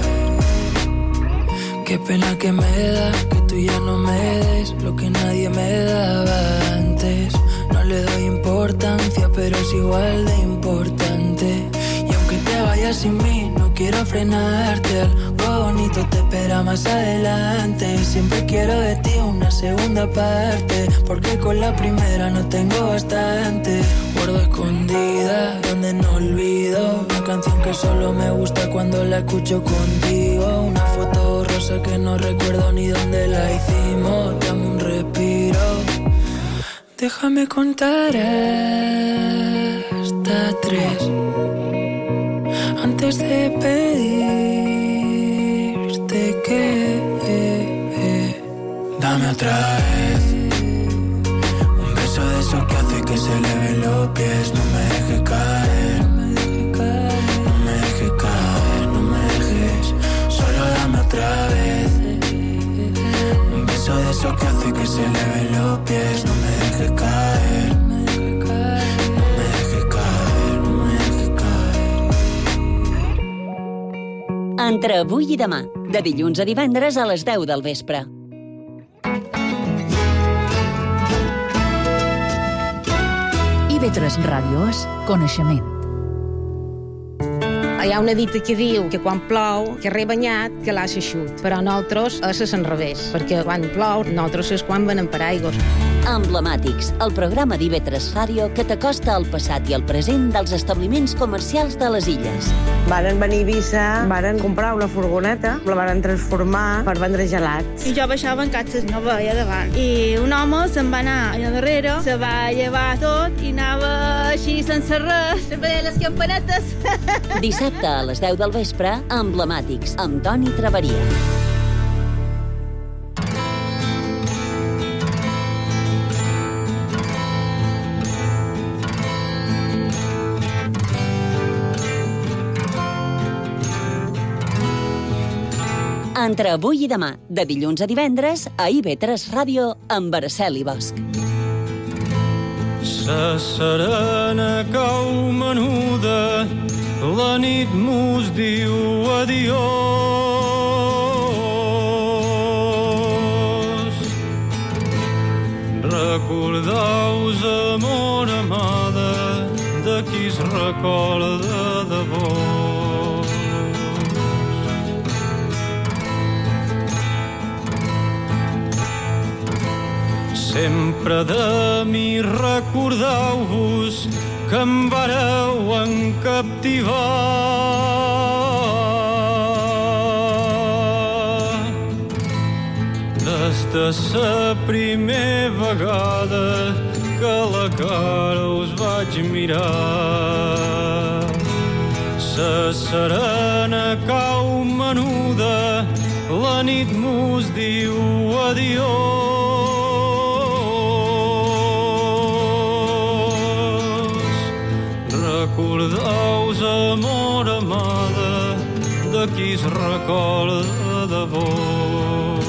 caer. Qué pena que me da que tú ya no me des lo que nadie me daba antes. No le doy importancia, pero es igual de importante. Y aunque te vayas sin mí, no quiero frenarte. Algo bonito te espera más adelante. Siempre quiero de ti una segunda parte, porque con la primera no tengo bastante. Guardo escondida donde no olvido una canción que solo me gusta cuando la escucho contigo. Una foto rosa que no recuerdo ni dónde la hicimos. Dame un respiro, déjame contar esto. cuenta 3 antes de pedirte que dame otra vez un beso de esos que hace que se eleven los pies. No me dejes caer, no me dejes caer, no me dejes. Solo dame otra vez un beso de esos que hace que se eleven los pies. No me dejes caer, no me dejes caer, no me dejes caer. Entre avui i demà, de dilluns a divendres a les 10 del vespre. IB3 Ràdio és coneixement. Hi ha una dita que diu que quan plou, que re banyat, que l'ha eixut. Però nosaltres és l'enrevés, perquè quan plou, nosaltres és quan venen paraigües. Emblemàtics, el programa d'IB3 Ràdio que t'acosta al passat i al present dels establiments comercials de les illes. Varen venir a Eivissa, varen comprar una furgoneta, la varen transformar per vendre gelats. I jo baixava en catxes, no veia davant. I un home se'n va anar allà darrere, se va llevar tot i anava així sense res, veia les campanetes. Dissabte a les 10 del vespre, Emblemàtics, amb Toni Traveria. Entre avui i demà, de dilluns a divendres, a IB3 Ràdio, amb Araceli Bosch. Sa serena cau menuda, la nit mos diu adiós. Recordeu-vos, amor amada, de qui es recorda de vos. Sempre de mi recordeu-vos que em vareu encaptivar. Des de sa primera vegada que la cara us vaig mirar. Sa serena cau menuda, la nit mos diu adiós. Recordeu-vos, amor amada, de qui es recorda de vos.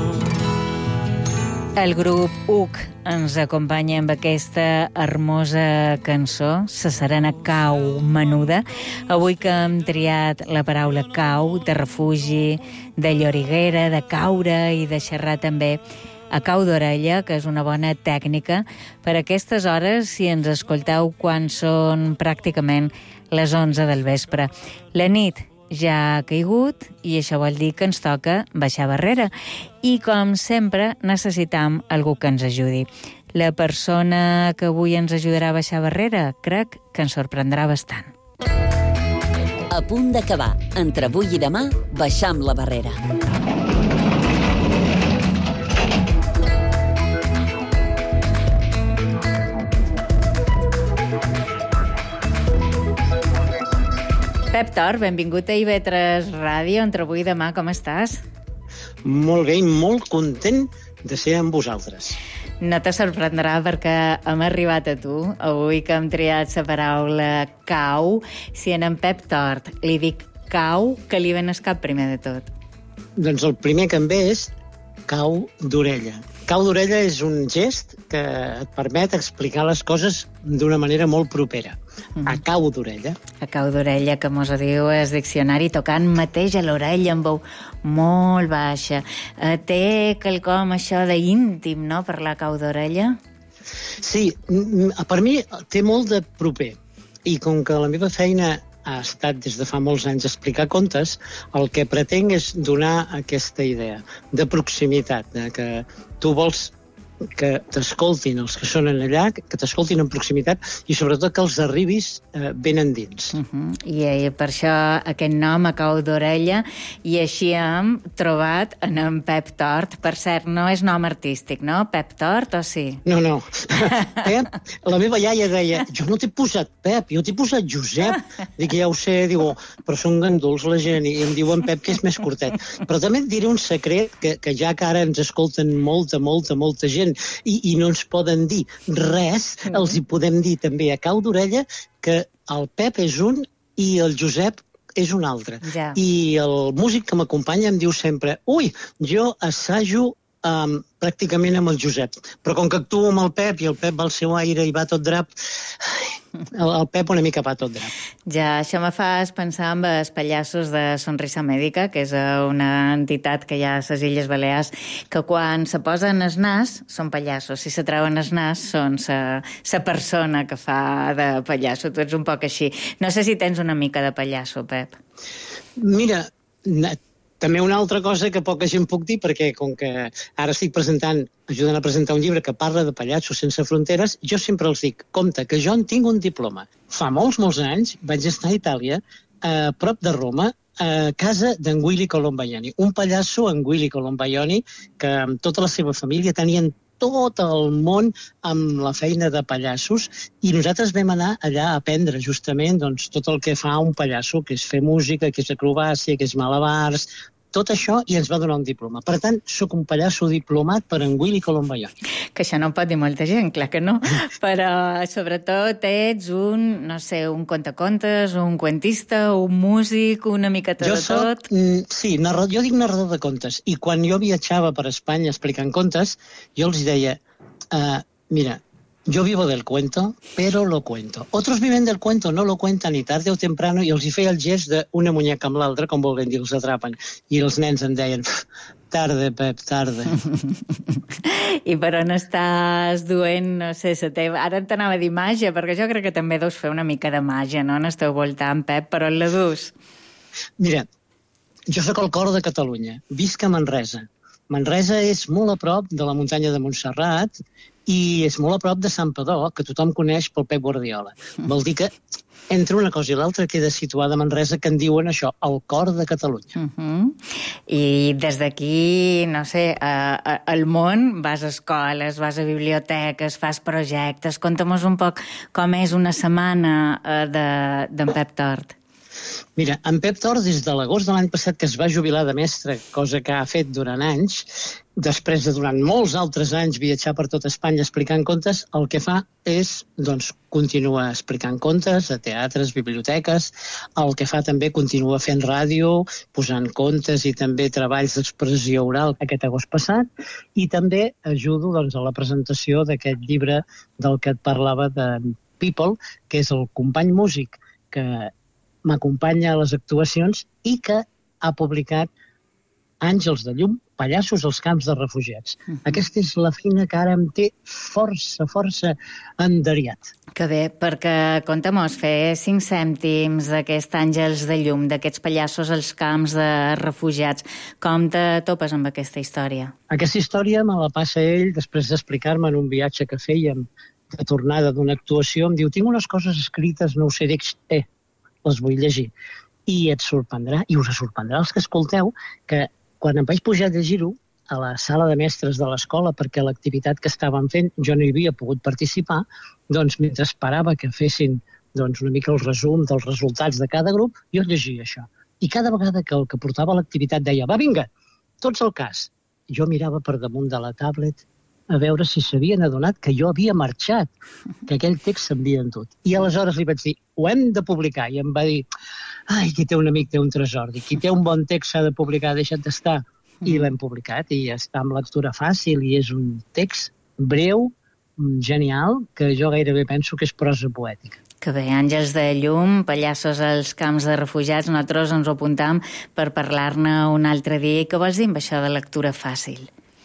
El grup UC ens acompanya amb aquesta hermosa cançó, Sa serena cau menuda. Avui que hem triat la paraula cau, de refugi, de lloriguera, de caure i de xerrar també a cau d'orella, que és una bona tècnica per aquestes hores si ens escolteu quan són pràcticament les 11 del vespre. La nit ja ha caigut i això vol dir que ens toca baixar barrera. I com sempre necessitam algú que ens ajudi. La persona que avui ens ajudarà a baixar barrera crec que ens sorprendrà bastant. A punt d'acabar, entre avui i demà, baixam la barrera. Pep Tor, benvingut a IB3 Ràdio, entre avui i demà, com estàs? Molt bé i molt content de ser amb vosaltres. No te sorprendrà perquè hem arribat a tu, avui que hem triat la paraula cau. Si en Pep Tort li dic cau, que li ven el cap primer de tot? Doncs el primer que em ve és cau d'orella. Cau d'orella és un gest que et permet explicar les coses d'una manera molt propera. A cau d'orella. A cau d'orella, que mos ho diu el diccionari, tocant mateix a l'orella amb veu molt baixa. Té quelcom això d'íntim, no?, per la cau d'orella? Sí, per mi té molt de proper. I com que la meva feina ha estat des de fa molts anys explicar contes, el que pretenc és donar aquesta idea de proximitat, de que tu vols que t'escoltin els que són allà, que t'escoltin en proximitat i sobretot que els arribis ben endins. I per això aquest nom, A cau d'orella, i així hem trobat en Pep Tort. Per cert, no és nom artístic, no? Pep Tort, o sí? No. Pep, la meva iaia deia, jo no t'he posat Pep, jo t'he posat Josep. Dic, ja ho sé, diu, però són ganduls la gent, i em diuen Pep, que és més curtet. Però també et diré un secret, que ja que ara ens escolten molta gent, i no ens poden dir res, els hi podem dir també a cau d'orella que el Pep és un i el Josep és un altre. Ja. I el músic que m'acompanya em diu sempre, ui, jo assajo pràcticament amb el Josep, però com que actuo amb el Pep i el Pep va al seu aire i va tot drap, el Pep una mica va tot drap. Ja, això me fa pensar en els pallassos de Sonrisa Mèdica, que és una entitat que hi ha a les Illes Balears, que quan se posen el nas són pallassos, si se treuen el nas són la persona que fa de pallasso. Tu ets un poc així. No sé si tens una mica de pallasso, Pep. Mira, també una altra cosa que poca gent puc dir, perquè com que ara estic ajudant a presentar un llibre que parla de pallassos sense fronteres, jo sempre els dic, compte, que jo en tinc un diploma. Fa molts anys vaig estar a Itàlia, a prop de Roma, a casa d'en Willy Colombaiani, un pallasso, en Willy Colombaiani, que amb tota la seva família tenien tot el món amb la feina de pallassos, i nosaltres vam anar allà a aprendre justament tot el que fa un pallasso, que és fer música, que és acrobàcia, que és malabars, tot això, i ens va donar un diploma. Per tant, sóc un pallasso diplomat per en Willy Colombaiani. Que això no pot dir molta gent, clar que no, però sobretot ets un contacontes, un cuentista, un músic, una miqueta de tot. Sí, jo dic narrador de contes, i quan jo viatjava per Espanya explicant contes, jo els deia, mira, yo vivo del cuento, pero lo cuento. Otros viven del cuento, no lo cuentan ni tarde o temprano, i els hi feia el gest d'una muñeca amb l'altra, com volent dir, els atrapen. I els nens em deien, tarde, Pep, tarde. I per on estàs duent, no sé, ara t'anava a dir màgia, perquè jo crec que també deus fer una mica de màgia, no? N'esteu voltant, Pep, per on la dus? Mira, jo sóc al cor de Catalunya, visc a Manresa. Manresa és molt a prop de la muntanya de Montserrat i és molt a prop de Santpedor, que tothom coneix pel Pep Guardiola. Vol dir que entre una cosa i l'altra queda situada a Manresa, que en diuen això, el cor de Catalunya. I des d'aquí, no sé, al món vas a escoles, vas a biblioteques, fas projectes. Conta'm-nos un poc com és una setmana d'en Pep Tort. Mira, en Pep Tort, des de l'agost de l'any passat, que es va jubilar de mestre, cosa que ha fet durant anys, després de durant molts altres anys viatjar per tot Espanya explicant contes, el que fa és, continua explicant contes a teatres, biblioteques, el que fa també continua fent ràdio, posant contes i també treballs d'expressió oral aquest agost passat, i també ajudo a la presentació d'aquest llibre del que et parlava de People, que és el company músic que m'acompanya a les actuacions i que ha publicat Àngels de llum, pallassos als camps de refugiats. Aquesta és la feina que ara em té força enderiat. Que bé, perquè, conta'm-nos, fer 5 cèntims d'aquests àngels de llum, d'aquests pallassos als camps de refugiats, com te topes amb aquesta història? Aquesta història me la passa ell després d'explicar-me en un viatge que fèiem de tornada d'una actuació. Em diu, tinc unes coses escrites, no ho sé, dic, les vull llegir. I et sorprendrà, i us sorprendrà els que escolteu, que quan em vaig pujar a llegir-ho a la sala de mestres de l'escola, perquè l'activitat que estàvem fent jo no hi havia pogut participar, mentre esperava que fessin una mica el resum dels resultats de cada grup, jo llegia això. I cada vegada que el que portava l'activitat deia, va, vinga, tots al cas. Jo mirava per damunt de la tablet a veure si s'havien adonat que jo havia marxat, que aquell text s'havia endut. I aleshores li vaig dir, ho hem de publicar. I em va dir, ai, qui té un amic té un tresor. Qui té un bon text s'ha de publicar, deixa't d'estar. I l'hem publicat, i està amb lectura fàcil, i és un text breu, genial, que jo gairebé penso que és prosa poètica. Que bé, Àngels de llum, pallassos als camps de refugiats, nosaltres ens ho apuntam per parlar-ne un altre dia. I què vols dir amb això de lectura fàcil?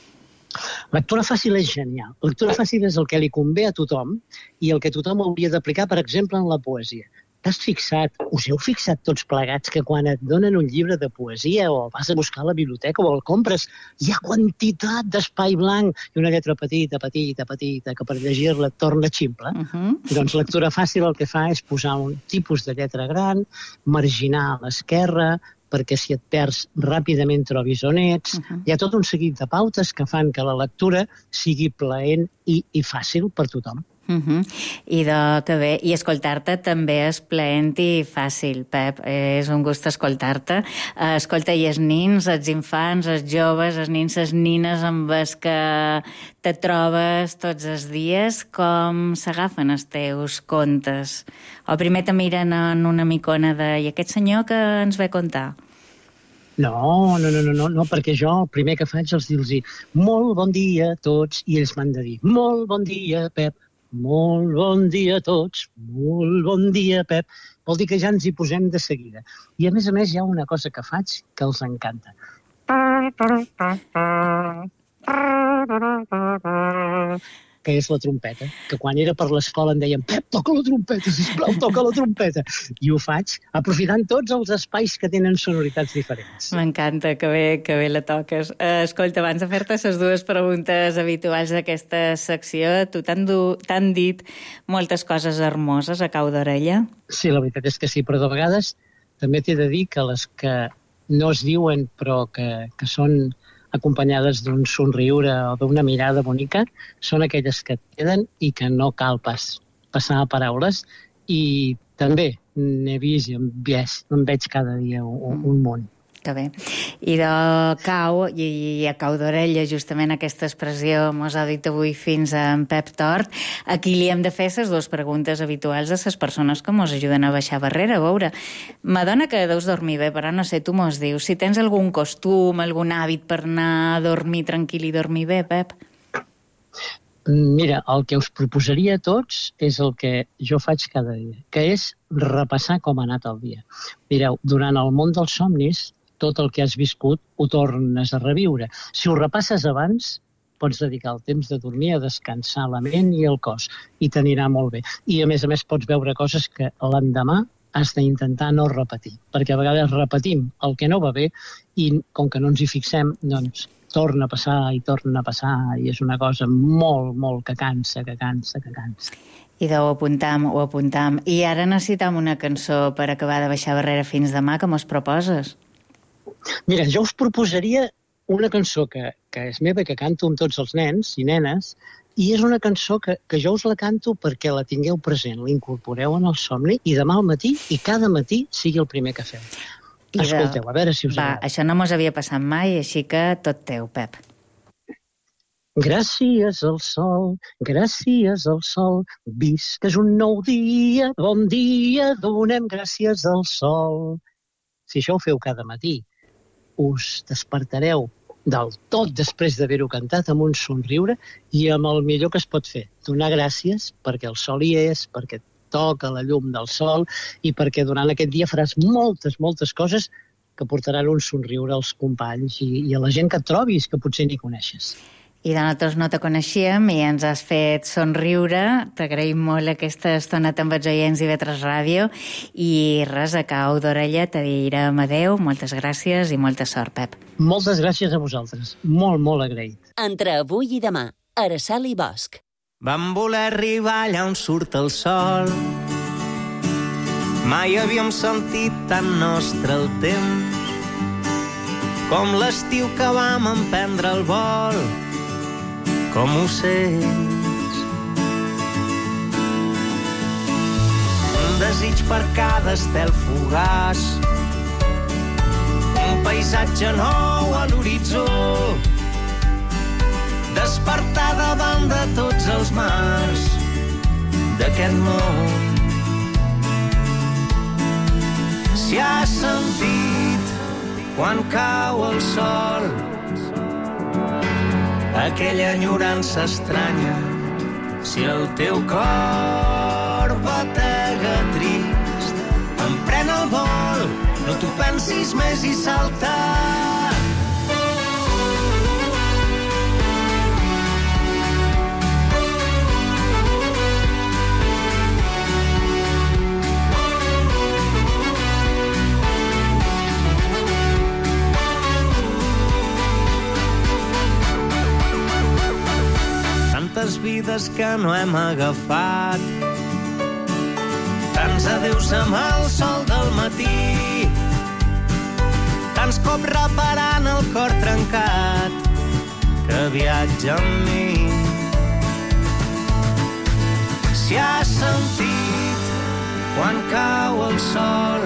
Lectura fàcil és genial. Lectura fàcil és el que li convé a tothom i el que tothom hauria d'aplicar, per exemple, en la poesia. t'has fixat, us heu fixat tots plegats que quan et donen un llibre de poesia o vas a buscar a la biblioteca o el compres, hi ha quantitat d'espai blanc i una lletra petita, que per llegir-la et torna ximple? Doncs lectura fàcil el que fa és posar un tipus de lletra gran, marginar a l'esquerra, perquè si et perds ràpidament trobis on ets. Hi ha tot un seguit de pautes que fan que la lectura sigui plaent i fàcil per tothom. I que bé, i escoltar-te també és plaent i fàcil, Pep, és un gust escoltar-te. Escolta, i els nins, els infants, els joves, els nins, les nines amb els que te trobes tots els dies, com s'agafen els teus contes? O primer te miren en una micona de i aquest senyor que ens ve a contar? No, perquè jo el primer que faig és dir-los molt bon dia a tots, i ells m'han de dir molt bon dia, Pep. Molt bon dia a tots, molt bon dia, Pep. Vol dir que ja ens hi posem de seguida. I a més hi ha una cosa que faig que els encanta. Que és la trompeta, que quan era per l'escola em deien Pep, toca la trompeta, sisplau, toca la trompeta. I ho faig aprofitant tots els espais que tenen sonoritats diferents. M'encanta, que bé la toques. Escolta, abans de fer-te les dues preguntes habituals d'aquesta secció, tu t'han dit moltes coses hermoses a cau d'orella? Sí, la veritat és que sí, però de vegades també t'he de dir que les que no es diuen però que són acompanyades d'un somriure o d'una mirada bonica, són aquelles que et queden i que no cal pas passar a paraules. I també n'he vist i en veig cada dia un munt. Que bé. I de cau, i a cau d'orella, justament aquesta expressió mos ha dit avui fins a en Pep Tort, aquí li hem de fer les dues preguntes habituals a les persones que mos ajuden a baixar barrera. A veure, m'adona que deus dormir bé, però no sé, tu mos dius, si tens algun costum, algun hàbit per anar a dormir tranquil i dormir bé, Pep? Mira, el que us proposaria a tots és el que jo faig cada dia, que és repassar com ha anat el dia. Mireu, durant el món dels somnis, tot el que has viscut ho tornes a reviure. Si ho repasses abans, pots dedicar el temps de dormir a descansar la ment i el cos, i t'anirà molt bé. I a més pots veure coses que l'endemà has d'intentar no repetir, perquè a vegades repetim el que no va bé i com que no ens hi fixem, doncs torna a passar, i és una cosa molt que cansa. I ho apuntam. I ara necessitam una cançó per acabar de baixar barrera fins demà, que mos proposes? Mira, jo us proposaria una cançó que és meva, que canto amb tots els nens i nenes, i és una cançó que jo us la canto perquè la tingueu present, l'incorporeu en el somni, i demà al matí, i cada matí, sigui el primer que feu. Escolteu, a veure si us agrada. Això no mos havia passat mai, així que tot teu, Pep. Gràcies al sol, vist que és un nou dia, bon dia, donem gràcies al sol. Si això ho feu cada matí, us despertareu del tot després d'haver-ho cantat amb un somriure i amb el millor que es pot fer, donar gràcies perquè el sol hi és, perquè toca la llum del sol i perquè durant aquest dia faràs moltes coses que portaran un somriure als companys i a la gent que et trobis, que potser ni coneixes. I de nosaltres no te coneixíem i ens has fet somriure. T'agraïm molt aquesta estona amb els oients i Vetres Ràdio. I res, a cau d'orella te direm adeu, moltes gràcies i molta sort, Pep. Moltes gràcies a vosaltres. Molt agraït. Entre avui i demà, Araceli Bosch. Vam voler arribar allà on surt el sol. Mai havíem sentit tan nostre el temps com l'estiu que vam emprendre el vol. Com ocells. Un desig per cada estel fugaç, un paisatge nou a l'horitzó, despertar davant de tots els mars d'aquest món. Si has sentit quan cau el sol aquella enyorança estranya, si el teu cor batega trist, emprèn el vol, no t'ho pensis més i salta. vides que no hem agafat. Tants adeus amb el sol del matí, tants cops reparant el cor trencat que viatja amb mi. Si has sentit quan cau el sol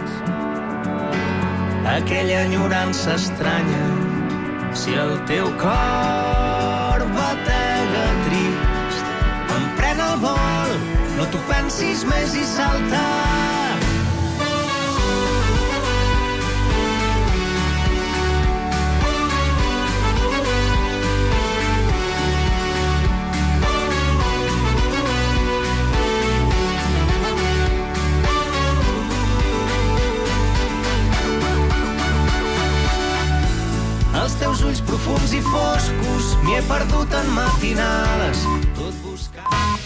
aquella enyorança estranya, si el teu cor batega trist, emprèn el vol, no t'ho pensis més i salta. Els teus ulls profunds i foscos m'hi he perdut en matinades, tot buscant...